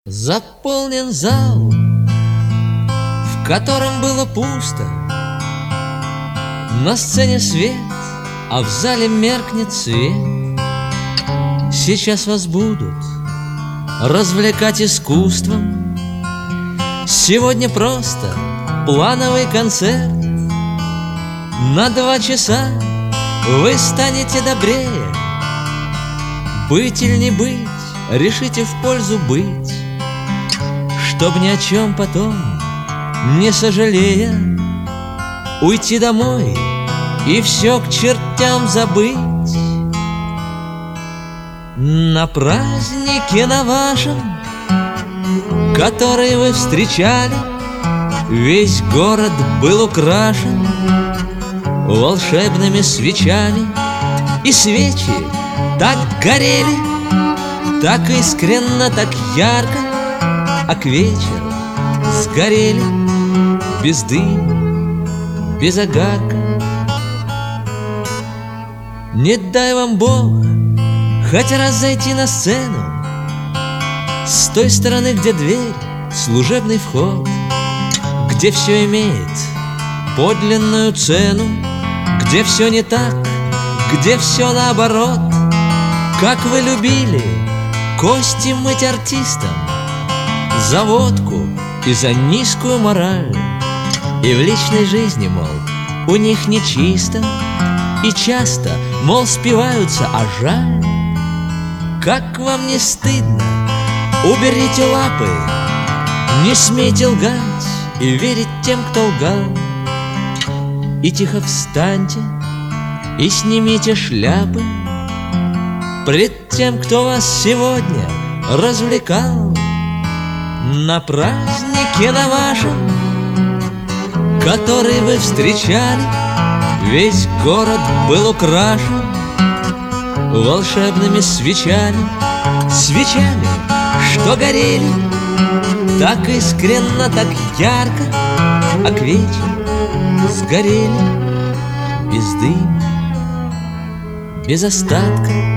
Заполнен зал, в котором было пусто. На сцене свет, а в зале меркнет свет. Сейчас вас будут развлекать искусством. Сегодня просто плановый концерт. На 2 часа вы станете добрее. Быть или не быть, решите в пользу быть, чтоб ни о чем потом не сожалея уйти домой и все к чертям забыть. На празднике на вашем, который вы встречали, весь город был украшен волшебными свечами. И свечи так горели, так искренно, так ярко, а к вечеру сгорели без дыма, без огарка. Не дай вам Бог хоть раз зайти на сцену с той стороны, где дверь, служебный вход, где все имеет подлинную цену, где все не так, где все наоборот. Как вы любили кости мыть артистам за водку и за низкую мораль. И в личной жизни, мол, у них нечисто, и часто, мол, спиваются, а жаль. Как вам не стыдно? Уберите лапы, не смейте лгать и верить тем, кто лгал. И тихо встаньте и снимите шляпы пред тем, кто вас сегодня развлекал. На празднике на вашем, который вы встречали, весь город был украшен волшебными свечами. Свечами, что горели так искренно, так ярко, а к вечеру сгорели без дыма, без остатка.